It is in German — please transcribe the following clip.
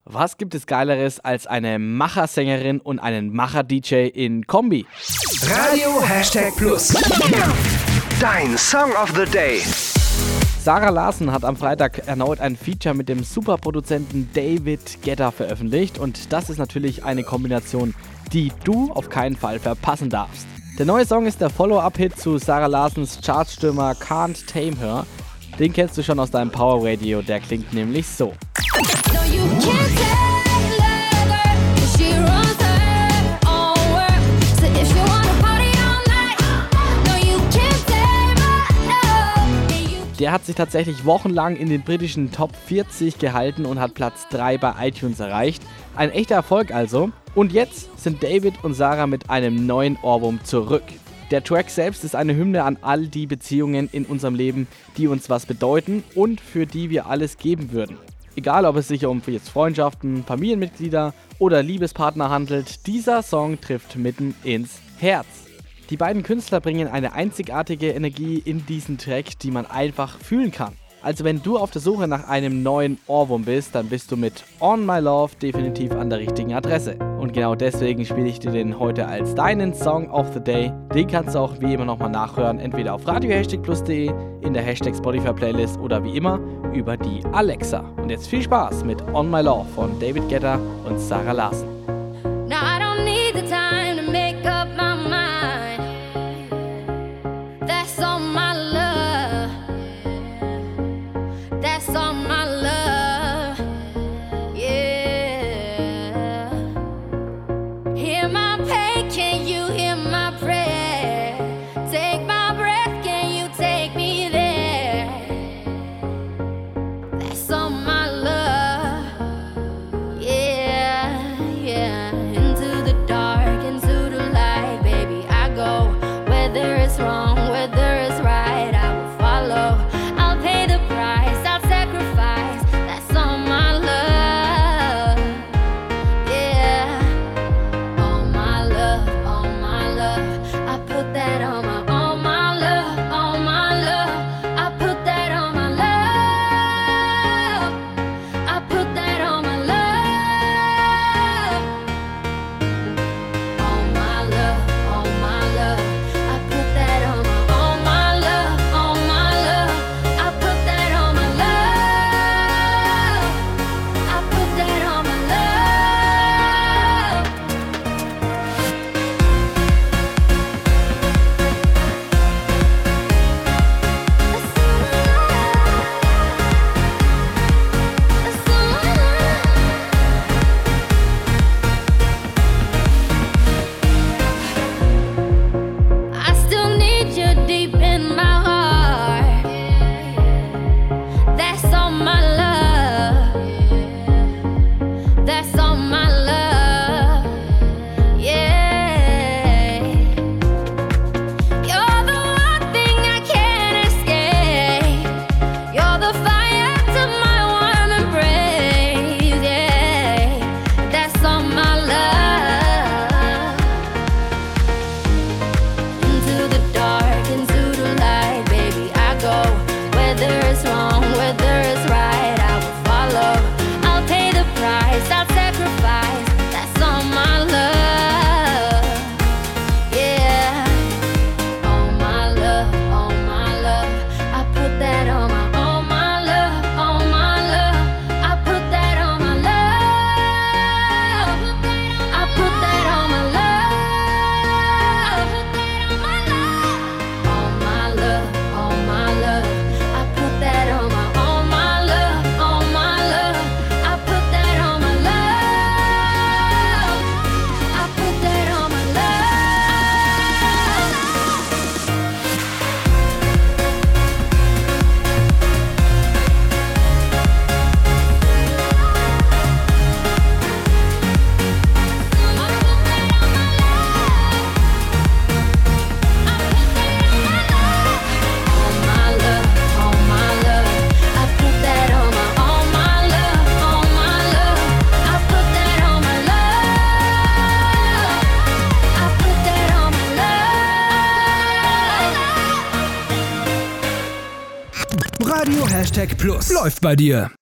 Was gibt es Geileres als eine Macher-Sängerin und einen Macher-DJ in Kombi? Radio #Plus. Dein Song of the Day. Sarah Larsen hat am Freitag erneut ein Feature mit dem Superproduzenten David Guetta veröffentlicht und das ist natürlich eine Kombination, die du auf keinen Fall verpassen darfst. Der neue Song ist der Follow-up-Hit zu Sarah Larsens Chartstürmer Can't Tame Her. Den kennst du schon aus deinem Power Radio, der klingt nämlich so. Der hat sich tatsächlich wochenlang in den britischen Top 40 gehalten und hat Platz 3 bei iTunes erreicht. Ein echter Erfolg also. Und jetzt sind David und Sarah mit einem neuen Ohrwurm zurück. Der Track selbst ist eine Hymne an all die Beziehungen in unserem Leben, die uns was bedeuten und für die wir alles geben würden. Egal, ob es sich um jetzt Freundschaften, Familienmitglieder oder Liebespartner handelt, dieser Song trifft mitten ins Herz. Die beiden Künstler bringen eine einzigartige Energie in diesen Track, die man einfach fühlen kann. Also wenn du auf der Suche nach einem neuen Ohrwurm bist, dann bist du mit On My Love definitiv an der richtigen Adresse. Und genau deswegen spiele ich dir den heute als deinen Song of the Day. Den kannst du auch wie immer nochmal nachhören, entweder auf radio-plus.de, in der Spotify Playlist oder wie immer über die Alexa. Und jetzt viel Spaß mit On My Love von David Guetta und Sarah Larsen. Now I don't need the time to make up my mind. That's all my love. That's all my love. Yeah. Hear my pain, can you hear my prayer? Take my breath, can you take me there? That's all my love. Yeah, yeah. Into the dark, into the light, baby, I go. Whether it's wrong, whether it's right, I will follow. I'll pay the price, I'll sacrifice. That's all my love. Yeah. All my love, all my love. I put that on my all my love, all my love. I put that on my love. I put that on my love. All my love, all my love. I put that on my all my love, all my love. I put that on my love. I put that on my love. I still need you deep in my heart. That's all my love. That's all my love. Yeah. You're the one thing I can't escape. You're the fire to my warm embrace. Yeah. That's all my love. Into the dark, into the light, baby, I go. Whether it's wrong, whether it's right, I will follow. I'll pay the price, I'll sacrifice. That's all my love. Yeah. All my love, all my love. I put that on my all my love, all my love. I put that on my love. I put that on my love. All my love, all my love. I put that on my all my love, all my love. I put that on my love. I put that on my love. All my love, all my love. I put that on my all my love, all my love. I put that on my love. I put that on my love. Radio #Plus läuft bei dir.